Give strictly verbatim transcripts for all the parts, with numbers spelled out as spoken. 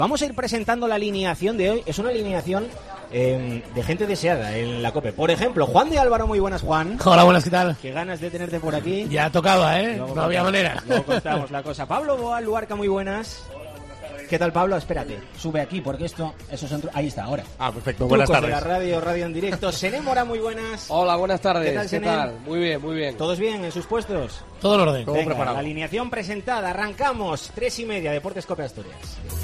Vamos a ir presentando la alineación de hoy. Es una alineación eh, de gente deseada en la COPE. Por ejemplo, Juan de Álvaro, muy buenas, Juan. Hola, buenas, ¿qué tal? Qué ganas de tenerte por aquí. Ya tocaba, ¿eh? Luego no había manera. Luego contamos la cosa. Pablo Boal, Luarca, muy buenas. ¿Qué tal, Pablo? Espérate, sube aquí porque esto, eso son... Ahí está, ahora. Ah, perfecto, buenas tardes. de la radio, radio en directo. Senén Mora, muy buenas. Hola, buenas tardes. ¿Qué tal, ¿Qué tal? Muy bien, muy bien. ¿Todos bien en sus puestos? Todo en orden. Todo Venga, preparado. La alineación presentada, arrancamos. Tres y media, Deportes COPE Asturias.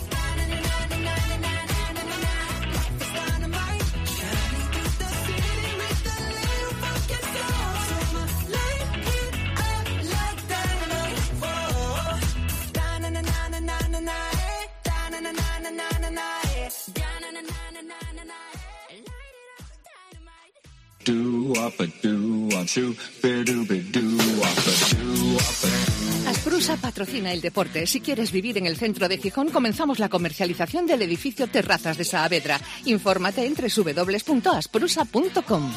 Asprusa patrocina el deporte. Si quieres vivir en el centro de Gijón, comenzamos la comercialización del edificio Terrazas de Saavedra. Infórmate en doble u doble u doble u punto asprusa punto com.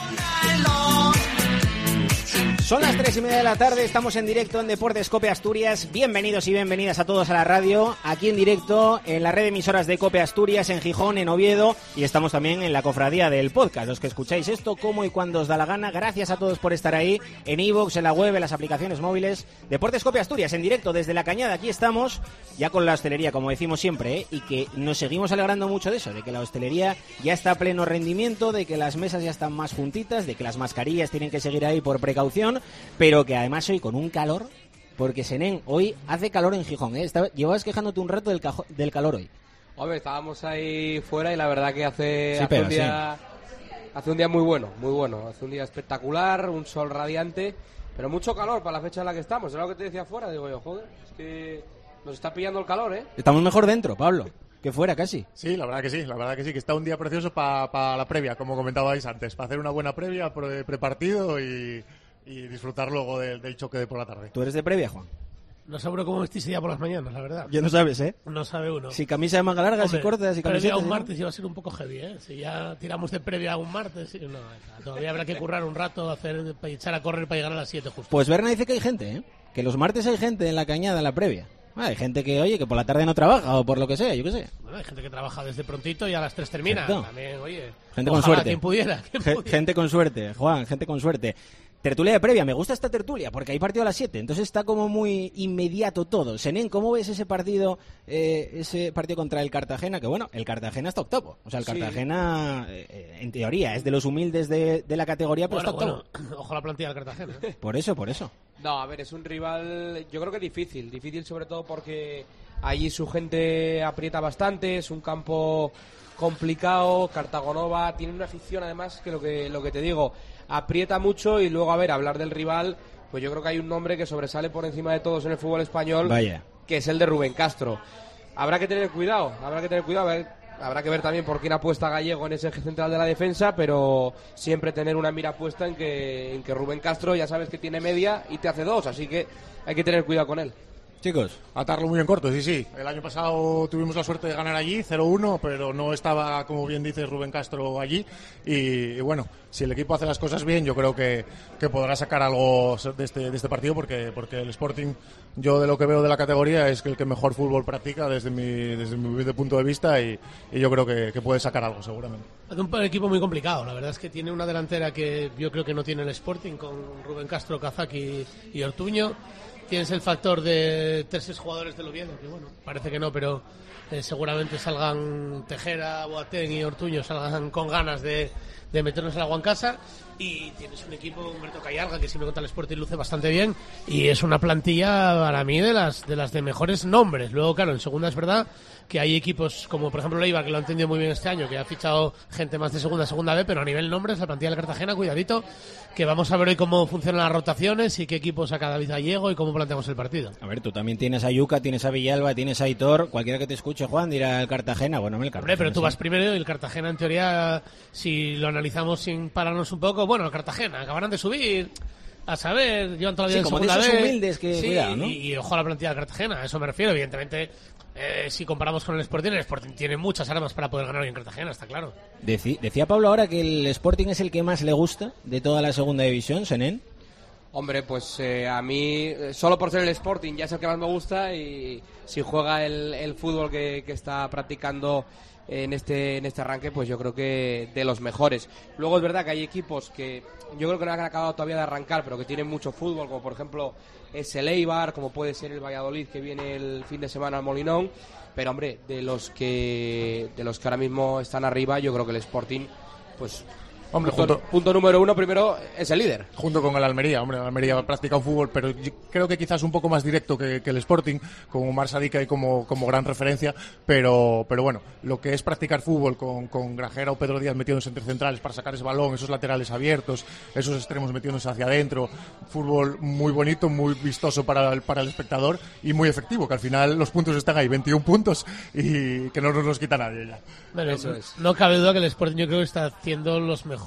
Son las tres y media de la tarde, estamos en directo en Deportes COPE Asturias. Bienvenidos y bienvenidas a todos a la radio, aquí en directo en la red de emisoras de COPE Asturias, en Gijón, en Oviedo, y estamos también en la cofradía del podcast. Los que escucháis esto, como y cuando os da la gana, gracias a todos por estar ahí, en iVoox, en la web, en las aplicaciones móviles. Deportes COPE Asturias, en directo desde La Cañada, aquí estamos, ya con la hostelería, como decimos siempre, ¿eh? Y que nos seguimos alegrando mucho de eso, de que la hostelería ya está a pleno rendimiento, de que las mesas ya están más juntitas, de que las mascarillas tienen que seguir ahí por precaución, pero que además hoy con un calor, porque Senén, hoy hace calor en Gijón, ¿eh? Estaba, llevabas quejándote un rato del, cajo, del calor hoy. Hombre, estábamos ahí fuera y la verdad que hace, sí, hace, pero, un día, sí. hace un día muy bueno, muy bueno. Hace un día espectacular, un sol radiante, pero mucho calor para la fecha en la que estamos. Era lo que te decía fuera, digo yo, joder, es que nos está pillando el calor, ¿eh? Estamos mejor dentro, Pablo, que fuera casi. Sí, la verdad que sí, la verdad que sí, que está un día precioso para pa la previa, como comentabais antes, para hacer una buena previa, pre prepartido y... y disfrutar luego del, del choque de por la tarde. ¿Tú eres de previa, Juan? No seguro cómo vestís ya por las mañanas, la verdad. Ya no sabes, ¿eh? No sabe uno. Si camisa de manga larga, si cortas, si camiseta... Previa un martes iba a ser un poco heavy, ¿eh? Si ya tiramos de previa a un martes, no, todavía habrá que currar un rato, hacer, echar a correr para llegar a las siete justo. Pues Berna dice que hay gente, ¿eh? Que los martes hay gente en La Cañada, en la previa. Ah, hay gente que, oye, que por la tarde no trabaja o por lo que sea, yo qué sé. Bueno, hay gente que trabaja desde prontito y a las tres termina. Exacto. También, oye, gente con suerte. Quien pudiera, quien pudiera. Gente con suerte, Juan, gente con suerte. Tertulia de previa, me gusta esta tertulia porque hay partido a las siete, entonces está como muy inmediato todo. Senén, ¿cómo ves ese partido eh, ese partido contra el Cartagena? Que bueno, el Cartagena está octavo. O sea, el Cartagena, sí. eh, en teoría, es de los humildes de, de la categoría, pero bueno, está octavo. Bueno, ojo la plantilla del Cartagena. ¿eh? Por eso, por eso. No, a ver, es un rival, yo creo que difícil. Difícil sobre todo porque allí su gente aprieta bastante, es un campo complicado. Cartagonova tiene una afición además que lo que, lo que te digo... aprieta mucho y luego, a ver, hablar del rival, pues yo creo que hay un nombre que sobresale por encima de todos en el fútbol español, Vaya. que es el de Rubén Castro. Habrá que tener cuidado, habrá que tener cuidado, a ver, habrá que ver también por quién apuesta Gallego en ese eje central de la defensa, pero siempre tener una mira puesta en que, en que Rubén Castro ya sabes que tiene media y te hace dos, así que hay que tener cuidado con él. Chicos, atarlo muy en corto, sí, sí. El año pasado tuvimos la suerte de ganar allí, cero uno, pero no estaba, como bien dice Rubén Castro, allí. Y, y bueno, si el equipo hace las cosas bien, yo creo que, que podrá sacar algo de este, de este partido, porque, porque el Sporting, yo de lo que veo de la categoría, es que el que mejor fútbol practica desde mi, desde mi humilde punto de vista, y, y yo creo que, que puede sacar algo, seguramente. Es un equipo muy complicado, la verdad es que tiene una delantera que yo creo que no tiene el Sporting, con Rubén Castro, Kazaki y Ortuño. Tienes el factor de tres jugadores del Oviedo, que bueno, parece que no, pero eh, seguramente salgan Tejera, Boateng y Ortuño, salgan con ganas de, de meternos el agua en casa. Y tienes un equipo, Humberto Callarga, que si me cuenta el Sporting luce bastante bien, y es una plantilla para mí de las de las de mejores nombres. Luego, claro, en segunda es verdad que hay equipos como por ejemplo Leibar, que lo ha entendido muy bien este año, que ha fichado gente más de segunda, segunda B, pero a nivel nombres, la plantilla del Cartagena, cuidadito, que vamos a ver hoy cómo funcionan las rotaciones y qué equipo saca David Gallego y cómo planteamos el partido. A ver, tú también tienes a Yuca, tienes a Villalba, tienes a Aitor, cualquiera que te escuche, Juan, dirá el Cartagena, bueno, el Cartagena. Hombre, pero tú sí. vas primero y el Cartagena, en teoría, si lo analizamos sin pararnos un poco, bueno, el Cartagena, acabarán de subir, a saber, llevan todavía sí, en como segunda de esos B. humildes que, sí, cuidado, ¿no? Y, y ojo a la plantilla del Cartagena, a eso me refiero, evidentemente. Eh, si comparamos con el Sporting, el Sporting tiene muchas armas para poder ganar hoy en Cartagena, está claro. Deci- decía Pablo ahora que el Sporting es el que más le gusta de toda la segunda división, Senén. Hombre, pues eh, a mí, solo por ser el Sporting, ya es el que más me gusta, y si juega el, el fútbol que, que está practicando en este en este arranque, pues yo creo que de los mejores. Luego es verdad que hay equipos que yo creo que no han acabado todavía de arrancar, pero que tienen mucho fútbol, como por ejemplo es el Eibar, como puede ser el Valladolid, que viene el fin de semana al Molinón. Pero hombre, de los que de los que ahora mismo están arriba, yo creo que el Sporting, pues Hombre, punto, junto, punto número uno, primero es el líder. Junto con el Almería, hombre, el Almería ha practicado fútbol, pero yo creo que quizás un poco más directo que, que el Sporting, con Omar Sadiqa y como, como gran referencia, pero, pero bueno, lo que es practicar fútbol con, con Grajera o Pedro Díaz metiéndose entre centrales para sacar ese balón, esos laterales abiertos, esos extremos metiéndose hacia adentro, fútbol muy bonito, muy vistoso para el, para el espectador y muy efectivo, que al final los puntos están ahí, veintiún puntos, y que no nos los quita nadie ya. Bueno, Eso es. No cabe duda que el Sporting yo creo que está haciendo los mejores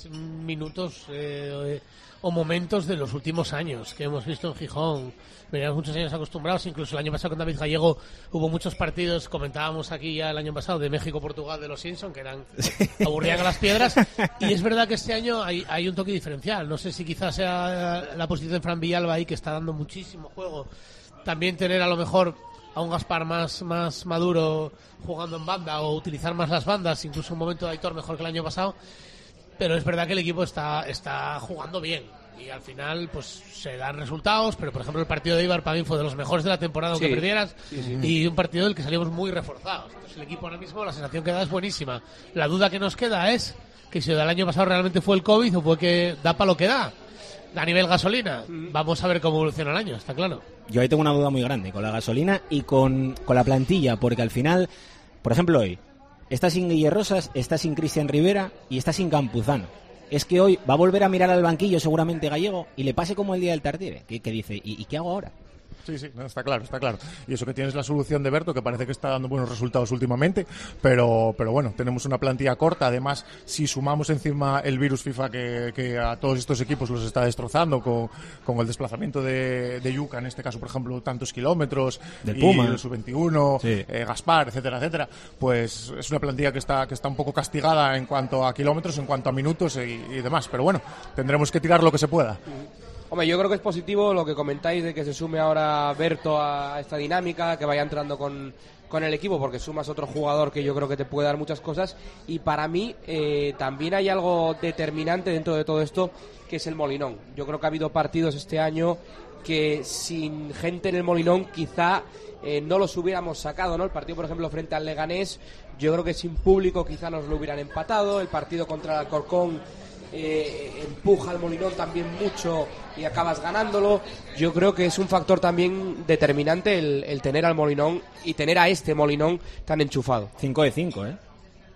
minutos eh, o momentos de los últimos años que hemos visto en Gijón. Veníamos muchos años acostumbrados, incluso el año pasado con David Gallego hubo muchos partidos, comentábamos aquí ya el año pasado, de México-Portugal de los Simpson, que eran aburrían a las piedras, y es verdad que este año hay, hay un toque diferencial. No sé si quizás sea la posición de Fran Villalba ahí, que está dando muchísimo juego. También tener a lo mejor a un Gaspar más, más maduro jugando en banda, o utilizar más las bandas, incluso un momento de Aitor mejor que el año pasado. Pero es verdad que el equipo está, está jugando bien, y al final pues se dan resultados, pero por ejemplo el partido de Eibar para mí fue de los mejores de la temporada, aunque Sí. perdieras, Sí, sí. y un partido del que salimos muy reforzados. Entonces el equipo ahora mismo, la sensación que da es buenísima. La duda que nos queda es que si el año pasado realmente fue el COVID o fue que da para lo que da a nivel gasolina. Vamos a ver cómo evoluciona el año, está claro. Yo ahí tengo una duda muy grande con la gasolina y con, con la plantilla, porque al final, por ejemplo hoy, está sin Guille Rosas, está sin Cristian Rivera y está sin Campuzano. Es que hoy va a volver a mirar al banquillo seguramente Gallego y le pase como el día del Tartiere, que, que dice, ¿y, ¿y qué hago ahora? Sí, sí, no, está claro, está claro. Y eso que tienes la solución de Berto, que parece que está dando buenos resultados últimamente, pero pero bueno, tenemos una plantilla corta. Además, si sumamos encima el virus FIFA que, que a todos estos equipos los está destrozando con, con el desplazamiento de, de Yuca, en este caso, por ejemplo, tantos kilómetros, Del y Puma. el sub veintiuno, Sí. eh, Gaspar, etcétera, etcétera, pues es una plantilla que está que está un poco castigada en cuanto a kilómetros, en cuanto a minutos y, y demás. Pero bueno, tendremos que tirar lo que se pueda. Hombre, yo creo que es positivo lo que comentáis de que se sume ahora Berto a esta dinámica, que vaya entrando con, con el equipo, porque sumas otro jugador que yo creo que te puede dar muchas cosas. Y para mí eh, también hay algo determinante dentro de todo esto, que es el Molinón. Yo creo que ha habido partidos este año que sin gente en el Molinón quizá eh, no los hubiéramos sacado, ¿no? El partido, por ejemplo, frente al Leganés, yo creo que sin público quizá nos lo hubieran empatado. El partido contra el Alcorcón eh, empuja al Molinón también mucho y acabas ganándolo. Yo creo que es un factor también determinante el, el tener al Molinón y tener a este Molinón tan enchufado. cinco de cinco, ¿eh?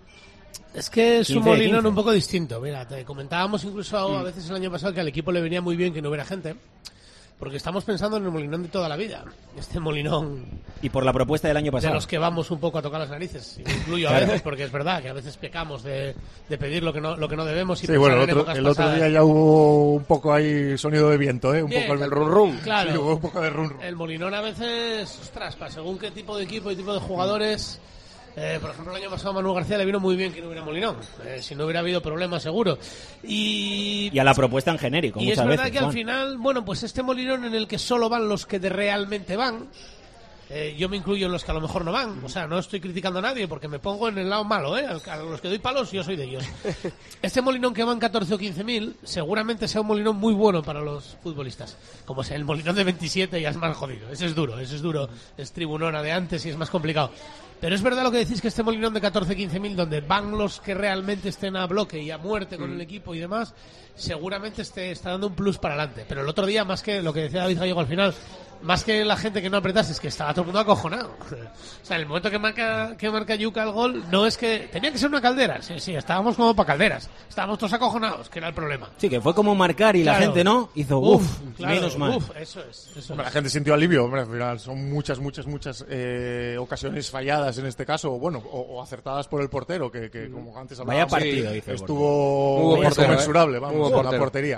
Es que es un quince de Molinón quince. un poco distinto. Mira, te comentábamos incluso a veces el año pasado que al equipo le venía muy bien que no hubiera gente, porque estamos pensando en el Molinón de toda la vida. Este Molinón Y por la propuesta del año de pasado. los que vamos un poco a tocar las narices, y me incluyo a Claro. veces, porque es verdad que a veces pecamos de, de pedir lo que no lo que no debemos y Sí, pensar bueno, el en otro, épocas el otro pasadas. día ya hubo un poco ahí sonido de viento, ¿eh? Un Bien, poco el, el run run. Claro. Sí, hubo un poco de run run. El Molinón a veces, ostras, para según qué tipo de equipo y tipo de jugadores. Eh, por ejemplo, el año pasado a Manu García le vino muy bien que no hubiera Molinón. Eh, si no hubiera habido problemas, seguro. Y, Y a la propuesta en genérico, y es muchas verdad veces. que al Juan. final, bueno, pues este Molinón en el que solo van los que de realmente van. Eh, yo me incluyo en los que a lo mejor no van. O sea, no estoy criticando a nadie porque me pongo en el lado malo, ¿eh? A los que doy palos, yo soy de ellos. Este Molinón que van catorce o quince mil, seguramente sea un Molinón muy bueno para los futbolistas. Como sea el Molinón de veintisiete, ya es más jodido. Ese es duro, ese es duro. Es tribunona de antes y es más complicado. Pero es verdad lo que decís, que este Molinón de catorce o quince mil, donde van los que realmente estén a bloque y a muerte con el equipo y demás, seguramente esté, está dando un plus para adelante. Pero el otro día, más que lo que decía David Gallego al final, más que la gente que no apretase, es que estaba todo el mundo acojonado. O sea, en el momento que marca que marca Yuca el gol, no es que... Tenía que ser una caldera. Sí, sí, estábamos como para calderas. Estábamos todos acojonados, que era el problema. Sí, que fue como marcar y la Claro. gente no, hizo uff, claro, menos mal. uf, eso es. Eso Hombre, la es. gente sintió alivio, hombre, al final son muchas, muchas, muchas eh, ocasiones falladas en este caso, o bueno, o, o acertadas por el portero, que, que como antes Vaya hablábamos, partido, sí, dice el estuvo Muy buen portero, inconmensurable, ¿eh? vamos, Muy buen con la portero. portería.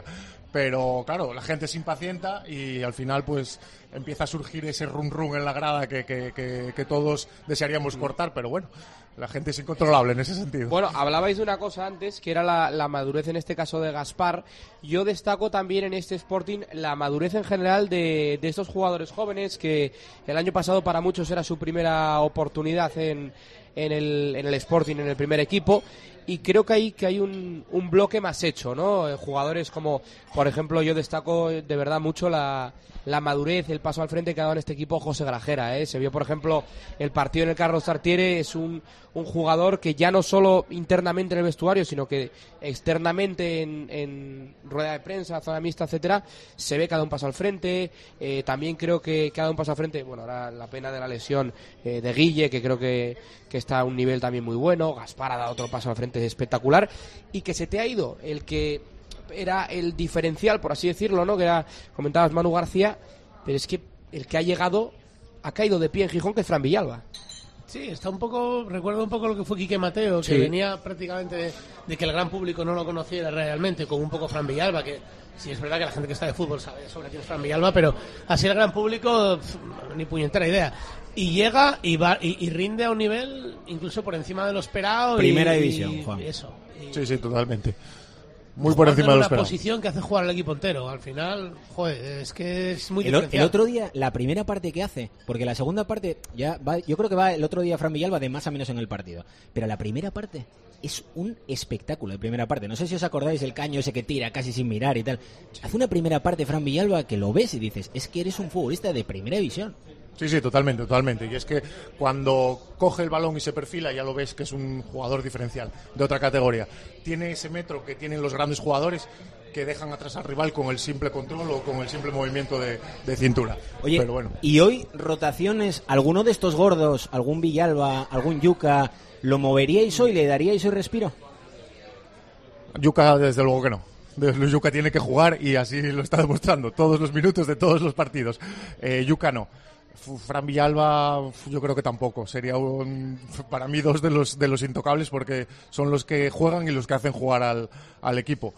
pero claro, la gente se impacienta y al final pues empieza a surgir ese run run en la grada que, que, que, que todos desearíamos cortar, pero bueno, la gente es incontrolable en ese sentido. Bueno, hablabais de una cosa antes, que era la, la madurez en este caso de Gaspar. Yo destaco también en este Sporting la madurez en general de, de estos jugadores jóvenes, que el año pasado para muchos era su primera oportunidad en, en, el, en el Sporting, en el primer equipo. Y creo que hay que hay un, un bloque más hecho, ¿no? Eh, jugadores como, por ejemplo, yo destaco de verdad mucho la, la madurez, el paso al frente que ha dado en este equipo José Grajera, ¿eh? Se vio, por ejemplo, el partido en el Carlos Tartiere, es un, un jugador que ya no solo internamente en el vestuario, sino que externamente en, en rueda de prensa, zona mixta, etcétera, se ve que ha dado un paso al frente. Eh, también creo que, que ha dado un paso al frente, bueno, ahora la pena de la lesión eh, de Guille, que creo que, que está a un nivel también muy bueno. Gaspar ha dado otro paso al frente espectacular, y que se te ha ido el que era el diferencial, por así decirlo, ¿no? Que era, comentabas, Manu García, pero es que el que ha llegado ha caído de pie en Gijón, que es Fran Villalba. Sí, está un poco, recuerdo un poco lo que fue Quique Mateo, que sí. venía prácticamente de, de que el gran público no lo conociera realmente, con un poco Fran Villalba, que sí es verdad que la gente que está de fútbol sabe sobre quién es Fran Villalba, pero así el gran público, pff, ni puñetera idea. Y llega y va y, y rinde a un nivel incluso por encima de lo esperado. Primera y, división, y, Juan. Eso. Y, Sí, sí, totalmente. Muy por encima de lo una esperado. posición que hace jugar al equipo entero. Al final, joder, es que es muy El, diferencial. el otro día, la primera parte que hace, porque la segunda parte, ya va, yo creo que va el otro día Fran Villalba de más a menos en el partido, pero la primera parte es un espectáculo de primera parte. No sé si os acordáis el caño ese que tira casi sin mirar y tal. Hace una primera parte Fran Villalba que lo ves y dices, es que eres un futbolista de primera división. Sí, sí, totalmente, totalmente. Y es que cuando coge el balón y se perfila, ya lo ves que es un jugador diferencial, de otra categoría. Tiene ese metro que tienen los grandes jugadores, que dejan atrás al rival con el simple control o con el simple movimiento de, de cintura. Oye, pero bueno. y hoy rotaciones, ¿alguno de estos gordos, algún Villalba, algún Yuca, lo moveríais hoy, le daríais hoy respiro? Yuca, desde luego que no. Yuca tiene que jugar y así lo está demostrando todos los minutos de todos los partidos. Eh, Yuca no. Fran Villalba yo creo que tampoco. Sería un, para mí dos de los de los intocables, porque son los que juegan y los que hacen jugar al, al equipo.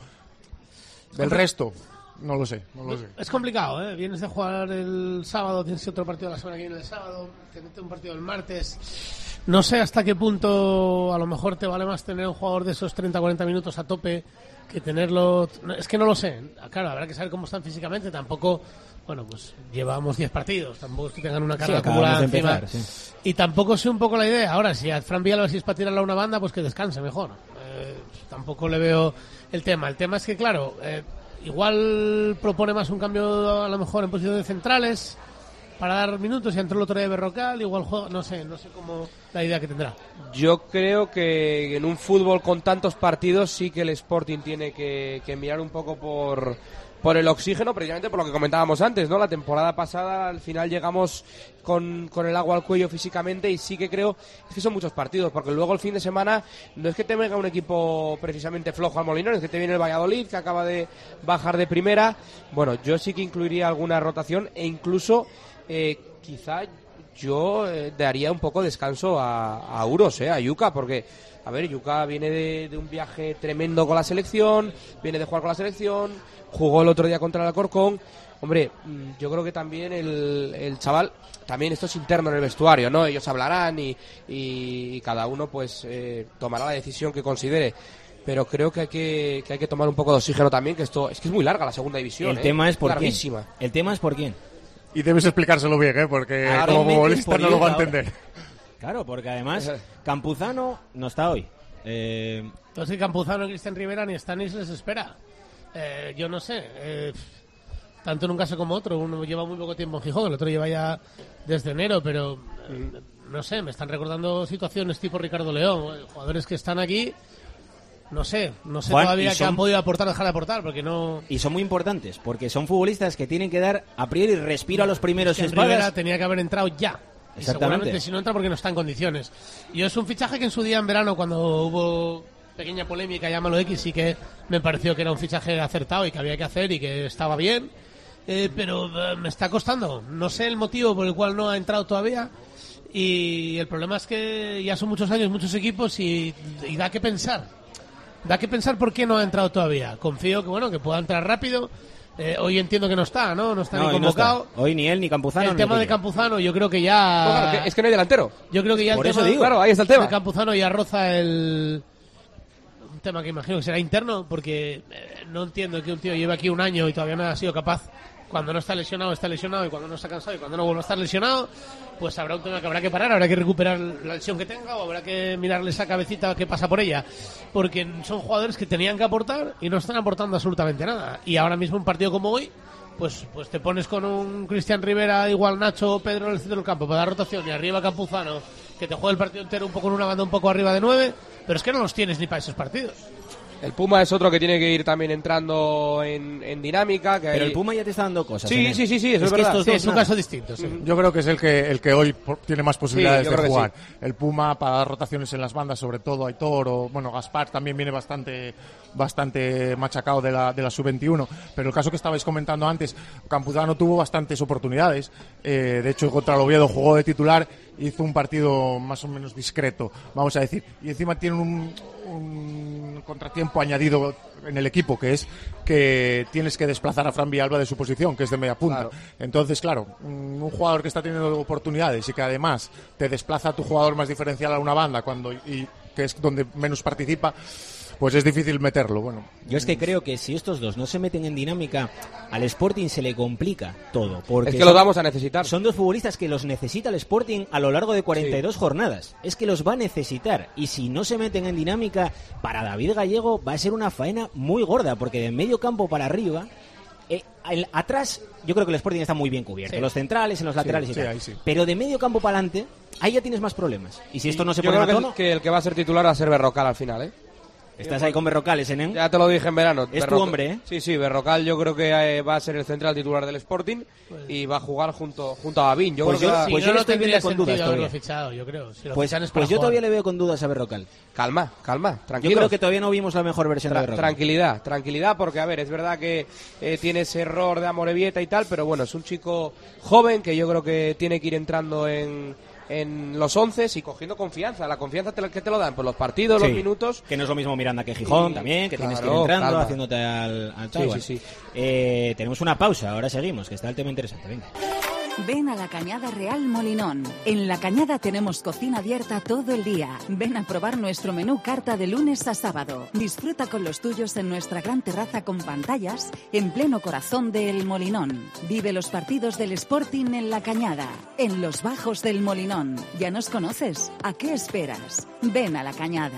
Del resto, no lo sé, no lo sé. Es complicado, ¿eh? Vienes de jugar el sábado, tienes otro partido la semana que viene el sábado, tienes un partido el martes. No sé hasta qué punto a lo mejor te vale más tener un jugador de esos treinta a cuarenta minutos a tope que tenerlo. Es que no lo sé. Claro, habrá que saber cómo están físicamente. Tampoco, bueno, pues llevamos diez partidos. Tampoco es que tengan una carga Sí, acumulada de encima. empezar, sí. Y tampoco sé un poco la idea. Ahora, si a Fran Villalba si es para tirarle a una banda, pues que descanse mejor. Eh, tampoco le veo el tema. El tema es que, claro, eh, igual propone más un cambio a lo mejor en posición de centrales para dar minutos, y entró el otro día de Berrocal, igual juega, no sé, no sé cómo la idea que tendrá. Yo creo que en un fútbol con tantos partidos sí que el Sporting tiene que, que mirar un poco por, por el oxígeno, precisamente por lo que comentábamos antes, ¿no? La temporada pasada al final llegamos con, con el agua al cuello físicamente, y sí que creo es que son muchos partidos, porque luego el fin de semana no es que te venga un equipo precisamente flojo al Molinón, es que te viene el Valladolid, que acaba de bajar de primera. Bueno, yo sí que incluiría alguna rotación, e incluso eh, quizá yo eh, daría un poco de descanso a, a Uros, eh, a Yuca, porque a ver, Yuca viene de, de un viaje tremendo con la selección, viene de jugar con la selección, jugó el otro día contra el Alcorcón. Hombre, yo creo que también el, el chaval, también esto es interno en el vestuario, ¿no? Ellos hablarán y, y, y cada uno pues eh, tomará la decisión que considere. Pero creo que hay que, que hay que tomar un poco de oxígeno también, que esto es que es muy larga la segunda división. El ¿eh? tema es por larguísima. quién. El tema es por quién. Y debes explicárselo bien, ¿eh? Porque Ahora como inventes futbolista por no lo va a Yuca entender. Claro, porque además Campuzano no está hoy. Eh, Entonces, Campuzano y Cristian Rivera ni Stanis les espera. Eh, yo no sé. Eh, tanto en un caso como otro. Uno lleva muy poco tiempo en Gijón, el otro lleva ya desde enero, pero eh, no sé, me están recordando situaciones tipo Ricardo León, eh, jugadores que están aquí. No sé, no sé Juan, todavía y que son- han podido aportar o dejar de aportar, porque no. y son muy importantes, porque son futbolistas que tienen que dar a priori respiro a los primeros Cristian Rivera espadas. tenía que haber entrado ya. Y Exactamente. seguramente si no entra porque no está en condiciones. Y es un fichaje que en su día en verano, cuando hubo pequeña polémica, llámalo X, sí que me pareció que era un fichaje acertado y que había que hacer y que estaba bien. Eh, pero eh, me está costando. No sé el motivo por el cual no ha entrado todavía. Y el problema es que ya son muchos años, muchos equipos y, y da que pensar. da que pensar por qué no ha entrado todavía. Confío que bueno que pueda entrar rápido. Eh, hoy entiendo que no está, ¿no? No está no, ni convocado. No está. Hoy ni él ni Campuzano. El ni tema Peña. de Campuzano, yo creo que ya. No, claro, que es que no hay delantero. Yo creo que ya Por el eso tema digo. Claro, ahí está el tema. de Campuzano ya roza el. Un tema que imagino que será interno, porque eh, no entiendo que un tío lleve aquí un año y todavía no ha sido capaz. Cuando no está lesionado, está lesionado, y cuando no está cansado y cuando no vuelve a estar lesionado, pues habrá un tema que habrá que parar, habrá que recuperar la lesión que tenga o habrá que mirarle esa cabecita que pasa por ella, porque son jugadores que tenían que aportar y no están aportando absolutamente nada. Y ahora mismo un partido como hoy, pues pues te pones con un Cristian Rivera, igual Nacho o Pedro en el centro del campo para dar rotación y arriba Campuzano, que te juega el partido entero un poco en una banda un poco arriba de nueve, pero es que no los tienes ni para esos partidos. El Puma es otro que tiene que ir también entrando en, en dinámica. Que Pero hay... el Puma ya te está dando cosas. Sí, ¿eh? sí, sí, sí, eso es es que verdad. estos Sí, dos es un nada. caso distinto, sí. Yo creo que es el que el que hoy por- tiene más posibilidades yo de creo que jugar. sí. El Puma para dar rotaciones en las bandas, sobre todo Aitor o bueno Gaspar también viene bastante bastante machacado de la de la sub veintiuno. Pero el caso que estabais comentando antes, Campuzano tuvo bastantes oportunidades. Eh, de hecho contra el Oviedo jugó de titular, hizo un partido más o menos discreto, vamos a decir. Y encima tiene un, un contratiempo añadido en el equipo, que es que tienes que desplazar a Fran Villalba de su posición, que es de media punta. Claro. Entonces, claro, un jugador que está teniendo oportunidades y que además te desplaza a tu jugador más diferencial a una banda cuando y que es donde menos participa, pues es difícil meterlo. Bueno, Yo es que creo que si estos dos no se meten en dinámica, al Sporting se le complica todo. Porque Es que son- los vamos a necesitar. Son dos futbolistas que los necesita el Sporting a lo largo de cuarenta y dos Sí. jornadas. Es que los va a necesitar. Y si no se meten en dinámica, para David Gallego va a ser una faena muy gorda, porque de medio campo para arriba, eh, el- atrás, yo creo que el Sporting está muy bien cubierto. Sí. Los centrales, en los laterales y sí, tal. ahí sí. Pero de medio campo para adelante, ahí ya tienes más problemas. Y si esto no se Yo pone creo a que, tono, el, que el que va a ser titular va a ser Berrocal al final, ¿eh? estás ahí con Berrocales, ¿eh? Ya te lo dije en verano. Es tu Berrocal- hombre, ¿eh? Sí, sí, Berrocal yo creo que eh, va a ser el central titular del Sporting y va a jugar junto junto a Babín. Yo Pues creo yo- que va- Si pues no, yo le no estoy tendría viendo con dudas sentido haberlo todavía. fichado, yo creo. Si lo Pues, fichan es para pues yo jugar. todavía le veo con dudas a Berrocal. Calma, calma, Yo tranquilo. creo que todavía no vimos la mejor versión de Tra- Berrocal. tranquilidad, tranquilidad, porque a ver, es verdad que eh, tiene ese error de Amorebieta y tal, pero bueno, es un chico joven que yo creo que tiene que ir entrando en, en los once y cogiendo confianza. La confianza te, la- que te lo dan por los partidos, Sí, los minutos. que no es lo mismo Miranda que Gijón Y- también, que tienes que ir claro, entrando, calma. haciéndote al, al Sí, tal. sí, sí. Eh, tenemos una pausa, ahora seguimos, que está el tema interesante. Venga. Ven a la Cañada Real Molinón. En la Cañada tenemos cocina abierta todo el día. Ven a probar nuestro menú carta de lunes a sábado. Disfruta con los tuyos en nuestra gran terraza con pantallas en pleno corazón de El Molinón. Vive los partidos del Sporting en la Cañada, en los bajos del Molinón. ¿Ya nos conoces? ¿A qué esperas? Ven a la Cañada.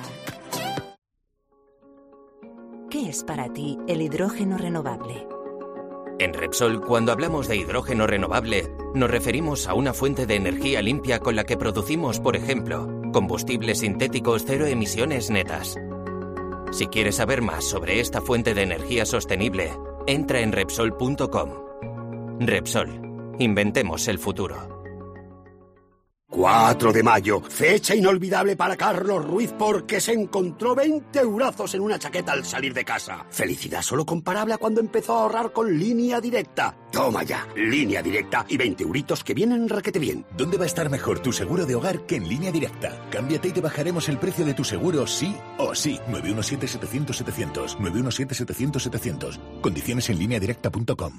¿Qué es para ti el hidrógeno renovable? En Repsol, cuando hablamos de hidrógeno renovable, nos referimos a una fuente de energía limpia con la que producimos, por ejemplo, combustibles sintéticos cero emisiones netas. Si quieres saber más sobre esta fuente de energía sostenible, entra en Repsol punto com. Repsol, inventemos el futuro. cuatro de mayo, fecha inolvidable para Carlos Ruiz porque se encontró veinte eurazos en una chaqueta al salir de casa. Felicidad solo comparable a cuando empezó a ahorrar con Línea Directa. Toma ya, Línea Directa y veinte euritos que vienen requete bien. ¿Dónde va a estar mejor tu seguro de hogar que en Línea Directa? Cámbiate y te bajaremos el precio de tu seguro sí o sí. nueve uno siete, setecientos, setecientos. nueve uno siete, setecientos, setecientos. Condiciones en línea directa punto com.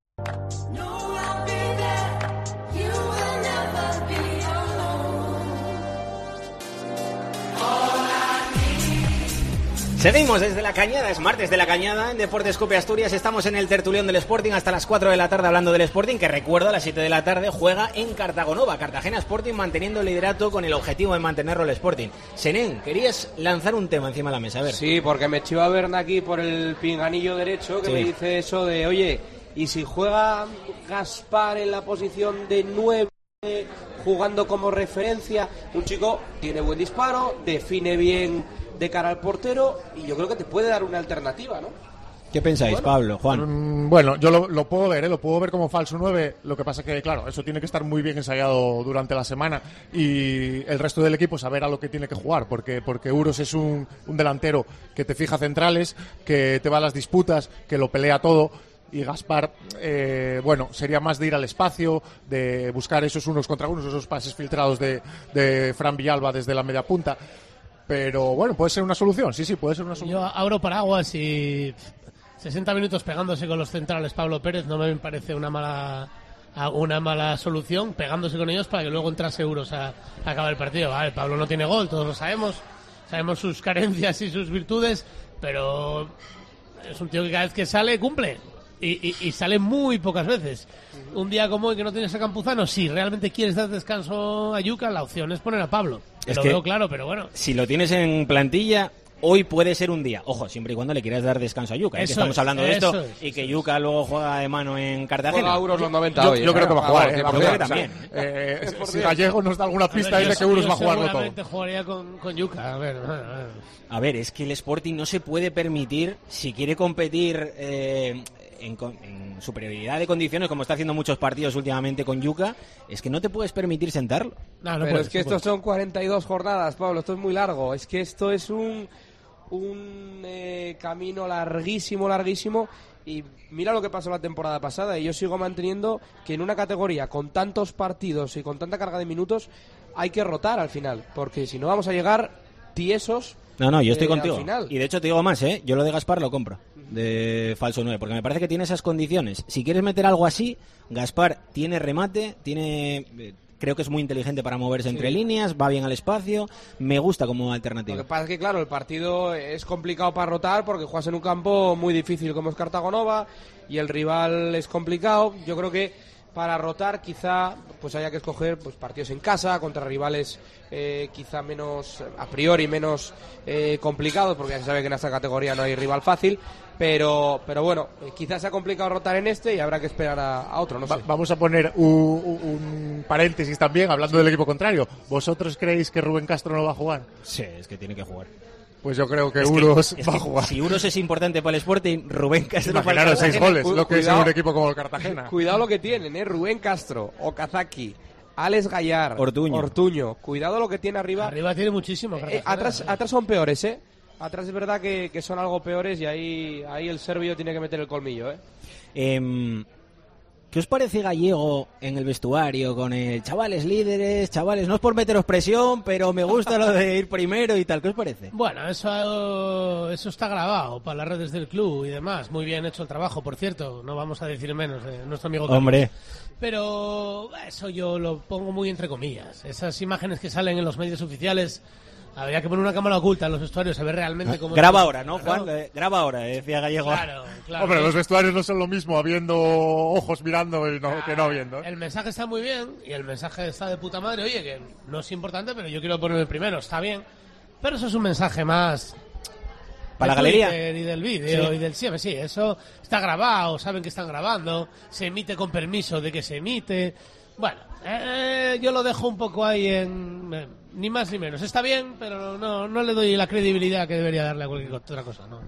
Seguimos desde La Cañada, es martes de La Cañada en Deportes Cope Asturias. Estamos en el tertulión del Sporting hasta las cuatro de la tarde hablando del Sporting, que recuerdo a las siete de la tarde juega en Cartagonova. Cartagena Sporting manteniendo el liderato con el objetivo de mantenerlo el Sporting. Senén, querías lanzar un tema encima de la mesa, a ver. Sí, porque me chiva Berna aquí por el pinganillo derecho que Sí. me dice eso de, oye, ¿y si juega Gaspar en la posición de nueve, jugando como referencia? Un chico tiene buen disparo, define bien de cara al portero y yo creo que te puede dar una alternativa, ¿no? ¿Qué pensáis, Bueno. Pablo, Juan? Mm, Bueno, yo lo, lo puedo ver, ¿eh? Lo puedo ver como falso nueve. Lo que pasa que, claro, eso tiene que estar muy bien ensayado durante la semana y el resto del equipo saber a lo que tiene que jugar, porque porque Uros es un, un delantero que te fija centrales, que te va a las disputas, que lo pelea todo. Y Gaspar, eh, bueno, sería más de ir al espacio, de buscar esos unos contra unos, esos pases filtrados de, de Fran Villalba desde la media punta. pero bueno, puede ser una solución, sí, sí, puede ser una solución. Yo abro paraguas y sesenta minutos pegándose con los centrales Pablo Pérez no me parece una mala una mala solución, pegándose con ellos para que luego entrase Euros a, a acabar el partido. Vale, Pablo no tiene gol, todos lo sabemos, sabemos sus carencias y sus virtudes, pero es un tío que cada vez que sale cumple. Y, y, y sale muy pocas veces. Un día como hoy que no tienes a Campuzano, si realmente quieres dar descanso a Yuka, la opción es poner a Pablo. Es lo que veo claro, pero bueno. Si lo tienes en plantilla, hoy puede ser un día. Ojo, siempre y cuando le quieras dar descanso a Yuka, ¿eh? Que estamos es, hablando de esto es, y que Yuka luego juega de mano en Cartagena. Juega Euros los noventa yo, hoy. yo ¿eh? creo que va a jugar, ah, eh, por va a Dios, jugar, también. O sea, eh, si Gallego nos da alguna pista ver, es de que Euros va a jugarlo todo. Seguramente jugaría con, con Yuka. A ver, a ver, a ver. A ver, es que el Sporting no se puede permitir, si quiere competir eh, en, en superioridad de condiciones, como está haciendo muchos partidos últimamente con Yuka, es que no te puedes permitir sentarlo. No, no Pero puedes, es que no estos puedes. son cuarenta y dos jornadas, Pablo, esto es muy largo. Es que esto es un, un eh, camino larguísimo, larguísimo. Y mira lo que pasó la temporada pasada, y yo sigo manteniendo que en una categoría con tantos partidos y con tanta carga de minutos hay que rotar al final, porque si no vamos a llegar tiesos. No, no, yo estoy eh, contigo. al final. Y de hecho te digo más, ¿eh? Yo lo de Gaspar lo compro, de falso nueve, porque me parece que tiene esas condiciones. Si quieres meter algo así, Gaspar tiene remate, tiene... Eh, creo que es muy inteligente para moverse Sí. entre líneas, va bien al espacio, me gusta como alternativa. Lo que pasa es que, claro, el partido es complicado para rotar porque juegas en un campo muy difícil como es Cartagonova y el rival es complicado. Yo creo que para rotar quizá pues haya que escoger pues partidos en casa contra rivales eh, quizá menos, a priori menos eh, complicados, porque ya se sabe que en esta categoría no hay rival fácil, pero pero bueno, eh, quizás sea complicado rotar en este y habrá que esperar a, a otro, no sé. Va- vamos a poner un, un paréntesis también, hablando del equipo contrario. ¿Vosotros creéis que Rubén Castro no va a jugar? Sí, es que tiene que jugar. Pues yo creo que Es que- Euros es va que a jugar. Si Euros es importante para el Sporting, Rubén Castro para el Imaginaros seis Cartagena. goles, lo que es en Cuidado. un equipo como el Cartagena. Cuidado lo que tienen, ¿eh? Rubén Castro, Okazaki, Alex Gallar, Ortuño. Ortuño. Cuidado lo que tiene arriba. Arriba tiene muchísimo. Eh, Cartagena. atrás, atrás son peores, ¿eh? Atrás es verdad que, que son algo peores y ahí, ahí el serbio tiene que meter el colmillo, ¿eh? Em, ¿Qué os parece Gallego en el vestuario con el chavales líderes, chavales? No es por meteros presión, pero me gusta lo de ir primero y tal. ¿Qué os parece? Bueno, eso eso está grabado para las redes del club y demás. Muy bien hecho el trabajo, por cierto. No vamos a decir menos de nuestro amigo Carlos. Hombre. Pero eso yo lo pongo muy entre comillas. Esas imágenes que salen en los medios oficiales, habría que poner una cámara oculta en los vestuarios a ver realmente cómo... Graba es- ahora, ¿no, Juan? Claro, Eh, Graba ahora, eh, decía Gallego. claro. claro. Hombre, los vestuarios no son lo mismo habiendo ojos mirando y no, que no viendo. ¿eh? El mensaje está muy bien y el mensaje está de puta madre. Oye, que no es importante, pero yo quiero ponerme primero. Está bien. Pero eso es un mensaje más... ¿Para la del galería? Twitter y del vídeo Sí. y del sí, sí, eso está grabado, saben que están grabando, se emite con permiso de que se emite. Bueno, eh, yo lo dejo un poco ahí en eh, ni más ni menos. Está bien, pero no, no le doy la credibilidad que debería darle a cualquier otra cosa, ¿no?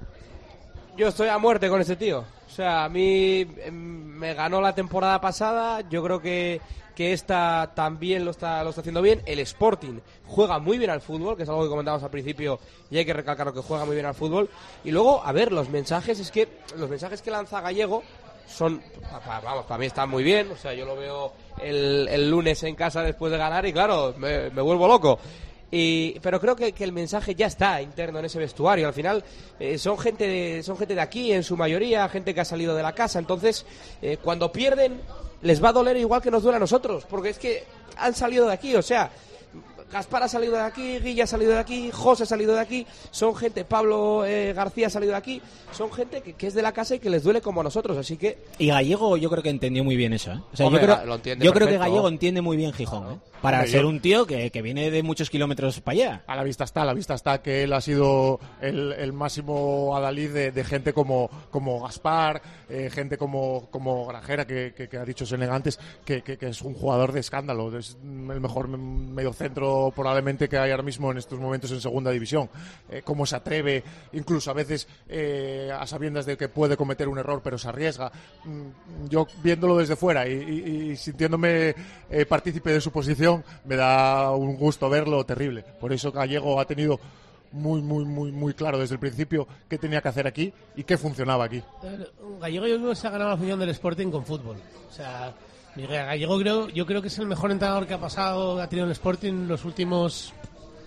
Yo estoy a muerte con este tío. O sea, a mí em, me ganó la temporada pasada. Yo creo que, que esta también lo está, lo está haciendo bien. El Sporting juega muy bien al fútbol, que es algo que comentábamos al principio y hay que recalcar que juega muy bien al fútbol. Y luego, a ver, los mensajes, es que los mensajes que lanza Gallego son, pa- vamos, para mí están muy bien. O sea, yo lo veo el, el lunes en casa después de ganar y claro, me, me vuelvo loco. Y, pero creo que, que el mensaje ya está interno en ese vestuario. Al final eh, son gente de, son gente de aquí en su mayoría, gente que ha salido de la casa. Entonces, eh, cuando pierden, les va a doler igual que nos duele a nosotros, porque es que han salido de aquí. O sea, Gaspar ha salido de aquí, Guilla ha salido de aquí, José ha salido de aquí. Son gente, Pablo eh, García ha salido de aquí. Son gente que, que es de la casa y que les duele como a nosotros. Así que Y Gallego yo creo que entendió muy bien eso, ¿eh? O sea, Hombre, yo creo, lo entiende yo creo que perfecto. Gallego entiende muy bien Gijón, ¿eh? Para Hombre, ser yo- un tío que, que viene de muchos kilómetros para allá. A la vista está, a la vista está que él ha sido el, el máximo adalid de, de gente como, como Gaspar, eh, gente como, como Granjera, que, que, que ha dicho Senegantes, que, que, que es un jugador de escándalo, es el mejor mediocentro probablemente que hay ahora mismo en estos momentos en segunda división. Eh, cómo se atreve, incluso a veces eh, a sabiendas de que puede cometer un error, pero se arriesga. Mm, Yo viéndolo desde fuera y, y- y sintiéndome eh, partícipe de su posición, me da un gusto verlo terrible. Por eso Gallego ha tenido muy, muy, muy, muy claro desde el principio qué tenía que hacer aquí y qué funcionaba aquí. Gallego yo creo que se ha ganado la afición del Sporting con fútbol. O sea, Miguel Gallego creo, yo creo que es el mejor entrenador que ha pasado, ha tenido el Sporting los últimos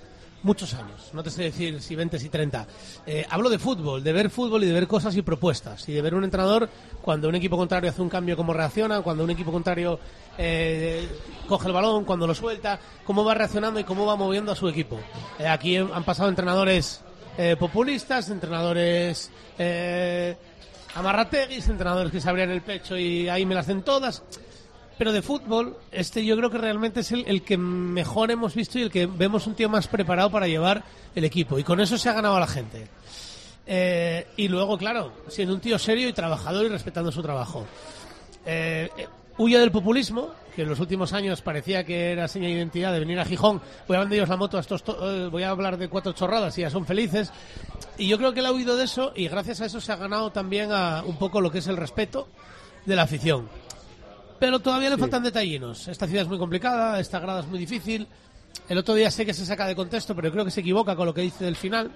muchos años, no te sé decir si veinte, si treinta. Eh, hablo de fútbol, de ver fútbol y de ver cosas y propuestas, y de ver un entrenador cuando un equipo contrario hace un cambio, cómo reacciona, cuando un equipo contrario eh, coge el balón, cuando lo suelta, cómo va reaccionando y cómo va moviendo a su equipo. Eh, aquí han pasado entrenadores eh, populistas, entrenadores eh, amarrateguis, entrenadores que se abrían el pecho y ahí me las hacen todas. Pero de fútbol, este yo creo que realmente es el, el que mejor hemos visto y el que vemos un tío más preparado para llevar el equipo. Y con eso se ha ganado a la gente. Eh, y luego, claro, siendo un tío serio y trabajador y respetando su trabajo. Eh, eh, huye del populismo, que en los últimos años parecía que era seña de identidad de venir a Gijón. Voy a venderos la moto a estos, to- eh, voy a hablar de cuatro chorradas y ya son felices. Y yo creo que él ha huido de eso y gracias a eso se ha ganado también a un poco lo que es el respeto de la afición. Pero todavía le faltan sí. detallinos. Esta ciudad es muy complicada, esta grada es muy difícil. El otro día sé que se saca de contexto, pero creo que se equivoca con lo que dice del final.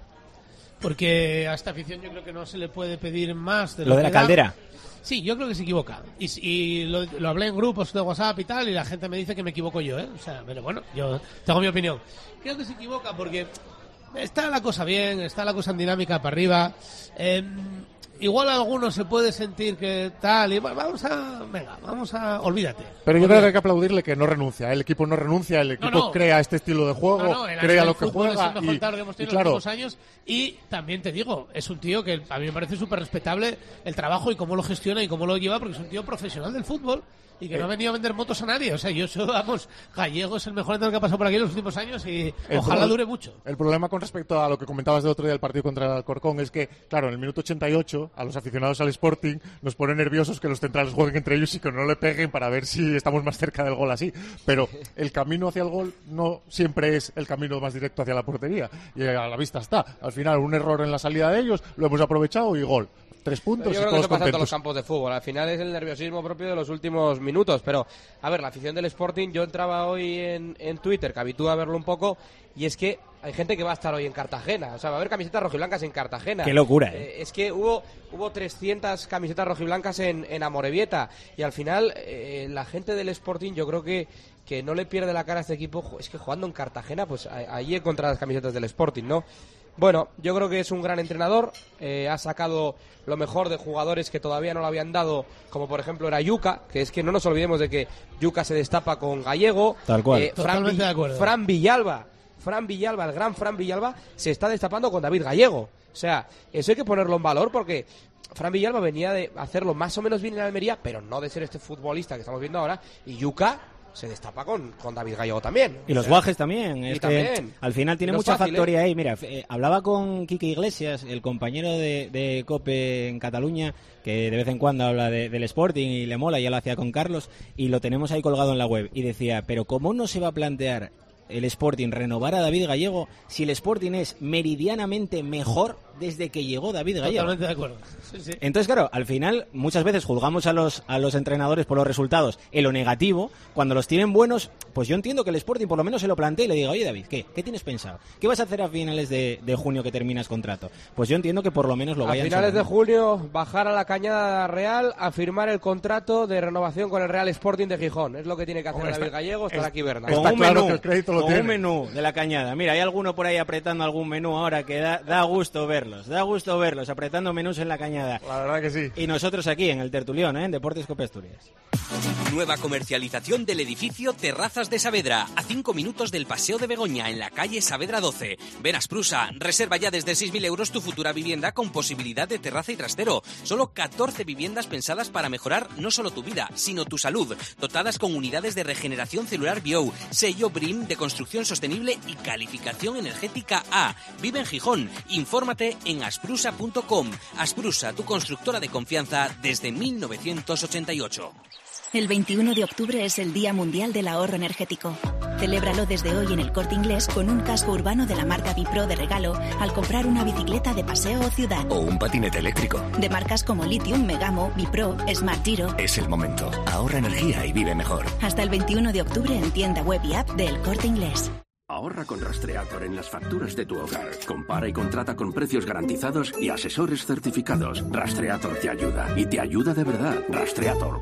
Porque a esta afición yo creo que no se le puede pedir más de lo, lo de la que da. Caldera. Sí, yo creo que se equivoca. Y, y lo, lo hablé en grupos de WhatsApp y tal, y la gente me dice que me equivoco yo, ¿eh? O sea, pero bueno, yo tengo mi opinión. Creo que se equivoca porque está la cosa bien, está la cosa en dinámica para arriba. Eh, Igual alguno se puede sentir que tal y bueno, vamos a, venga, vamos a, olvídate. Pero yo olvídate. creo que hay que aplaudirle que no renuncia. El equipo no renuncia, el equipo no, no. crea este estilo de juego, no, no, crea lo que juega. Es el mejor y, tarde que hemos tenido y claro, en los últimos años. Y también te digo, es un tío que a mí me parece súper respetable el trabajo y cómo lo gestiona y cómo lo lleva, porque es un tío profesional del fútbol. Y que no ha venido a vender motos a nadie. O sea, yo soy, vamos, Gallego es el mejor entrenador que ha pasado por aquí en los últimos años y el ojalá pro- dure mucho. El problema con respecto a lo que comentabas del otro día del partido contra el Alcorcón es que, claro, en el minuto ochenta y ocho a los aficionados al Sporting nos pone nerviosos que los centrales jueguen entre ellos y que no le peguen para ver si estamos más cerca del gol así. Pero el camino hacia el gol no siempre es el camino más directo hacia la portería. Y a la vista está. Al final, un error en la salida de ellos, lo hemos aprovechado y gol. Tres puntos yo y creo todos que eso pasa en todos contentos. los campos de fútbol. Al final es el nerviosismo propio de los últimos minutos. Pero, a ver, la afición del Sporting, yo entraba hoy en, en Twitter, que habitúa a verlo un poco, y es que hay gente que va a estar hoy en Cartagena. O sea, va a haber camisetas rojiblancas en Cartagena. Qué locura, ¿eh? eh es que hubo hubo trescientas camisetas rojiblancas en, en Amorebieta. Y al final, eh, la gente del Sporting, yo creo que que no le pierde la cara a este equipo. Es que jugando en Cartagena, pues ahí contra las camisetas del Sporting, ¿no? Bueno, yo creo que es un gran entrenador, eh, ha sacado lo mejor de jugadores que todavía no lo habían dado, como por ejemplo era Yuka, que es que no nos olvidemos de que Yuka se destapa con Gallego. Tal cual. Eh, Fran, Vi- de acuerdo. Fran Villalba, Fran Villalba, el gran Fran Villalba, se está destapando con David Gallego. O sea, eso hay que ponerlo en valor porque Fran Villalba venía de hacerlo más o menos bien en Almería, pero no de ser este futbolista que estamos viendo ahora, y Yuka se destapa con, con David Gallego también. Y o los sea, Guajes también. Es y que también. Al final tiene no mucha fácil, factoría ¿eh? ahí. Mira, eh, hablaba con Quique Iglesias, el compañero de, de COPE en Cataluña, que de vez en cuando habla de, del Sporting y le mola, ya lo hacía con Carlos, y lo tenemos ahí colgado en la web. Y decía, pero ¿cómo no se va a plantear el Sporting renovar a David Gallego si el Sporting es meridianamente mejor desde que llegó David Gallego? Totalmente de acuerdo. Sí, sí. Entonces, claro, al final muchas veces juzgamos a los a los entrenadores por los resultados en lo negativo. Cuando los tienen buenos, pues yo entiendo que el Sporting por lo menos se lo plantee y le diga, oye David, ¿qué? ¿Qué tienes pensado? ¿Qué vas a hacer a finales de, de junio que terminas contrato? Pues yo entiendo que por lo menos lo a vayan A finales sabiendo. de junio bajar a la Cañada Real a firmar el contrato de renovación con el Real Sporting de Gijón. Es lo que tiene que hacer Hombre, David está, Gallego, estar es, aquí Berna. Con Está un claro menú, que el crédito lo con tiene. un menú de la Cañada. Mira, hay alguno por ahí apretando algún menú ahora que da, da gusto verlos, da gusto verlos apretando menús en la Cañada. La verdad que sí. Y nosotros aquí en el Tertulión, ¿eh? en Deportes Cope Asturias. Nueva comercialización del edificio Terrazas de Saavedra, a cinco minutos del Paseo de Begoña, en la calle Saavedra doce. Ven a Sprusa, reserva ya desde seis mil euros tu futura vivienda con posibilidad de terraza y trastero. Solo catorce viviendas pensadas para mejorar no solo tu vida, sino tu salud, dotadas con unidades de regeneración celular Bio, sello B R I M de construcción sostenible y calificación energética A. Vive en Gijón, infórmate en asprusa punto com. Asprusa, tu constructora de confianza desde mil novecientos ochenta y ocho. El veintiuno de octubre es el Día Mundial del Ahorro Energético. Celébralo desde hoy en El Corte Inglés con un casco urbano de la marca Bipro de regalo al comprar una bicicleta de paseo o ciudad. O un patinete eléctrico. De marcas como Lithium, Megamo, Bipro, Smart Giro. Es el momento. Ahorra energía y vive mejor. Hasta el veintiuno de octubre en tienda web y app de El Corte Inglés. Ahorra con Rastreator en las facturas de tu hogar. Compara y contrata con precios garantizados y asesores certificados. Rastreator te ayuda. Y te ayuda de verdad. Rastreator.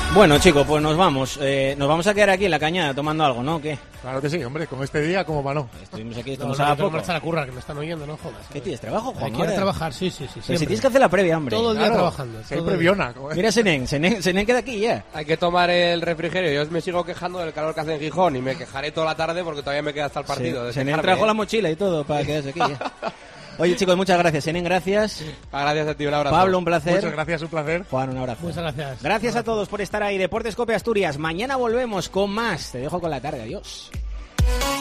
Bueno, chicos, pues nos vamos. Eh, nos vamos a quedar aquí en la cañada tomando algo, ¿no? ¿Qué? Claro que sí, hombre, con este día, ¿cómo va no? Estuvimos aquí, No, estamos no, a no, tengo que poco. marchar a currar, que me están oyendo, no jodas. ¿Qué tienes? ¿Trabajo, Juan? Hay que ir a Ahora? trabajar, sí, sí, sí. Pero si siempre. tienes que hacer la previa, hombre. Todo el día Claro, trabajando. si hay todo el previona. día. Mira Senen, Senen, Senen queda aquí ya. Hay que tomar el refrigerio. Yo me sigo quejando del calor que hace en Gijón y me quejaré toda la tarde porque todavía me queda hasta el partido. Se- de Senen quejarme, trajo ¿eh? la mochila y todo para quedarse aquí ya. Oye, chicos, muchas gracias. Senen, gracias. Gracias a ti, un abrazo. Pablo, un placer. Muchas gracias, un placer. Juan, un abrazo. Muchas gracias. Gracias a todos por estar ahí. Deportes Cope Asturias. Mañana volvemos con más. Te dejo con la tarde. Adiós.